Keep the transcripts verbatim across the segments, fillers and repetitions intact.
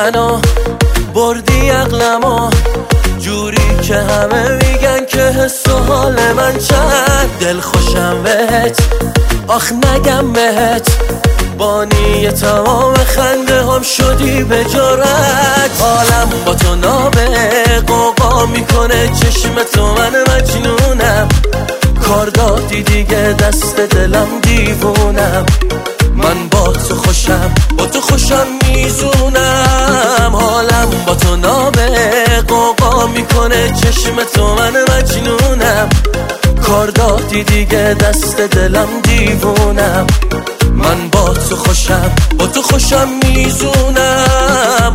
منو بردی عقلمو جوری که همه میگن که حس و حال من چند دل خوشم بهت آخ نگم بهت بانی تمام خنده هم شدی به جرأت حالم با تو نابه قوقا میکنه چشم تو من مجنونم کار دادی دیگه دست دلم دیوونم من با تو خوشم با تو خوشم میزونم حالم با تو نابه قوقا میکنه چشم تو من مجنونم کار دادی دیگه دست دلم دیوونم من با تو خوشم با تو خوشم میزونم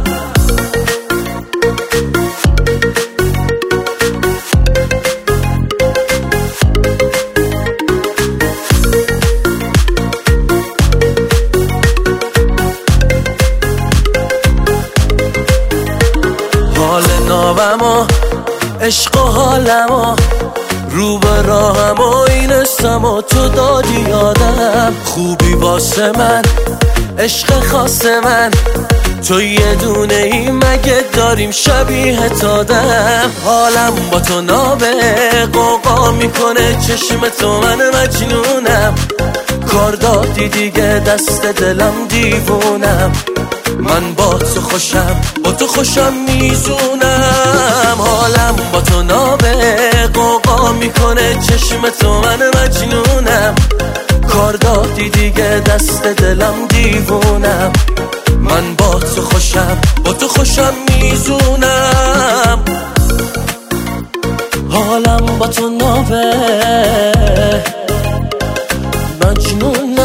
حال نابم و عشق و حالم و رو به راهم و این اسم و تو دادی یادم خوبی واسه من عشق خاص من تو یه دونه ای مگه داریم شبیه تادم حالم با تو نابه قوقا میکنه چشم تو من مجنونم کار دادی دیگه دست دلم دیوونم من با تو خوشم با تو خوشم میزونم حالم با تو نابه قوقا میکنه چشم تو من مجنونم کار دادی دیگه دست دلم دیوونم من با تو خوشم با تو خوشم میزونم حالم با تو نابه مجنون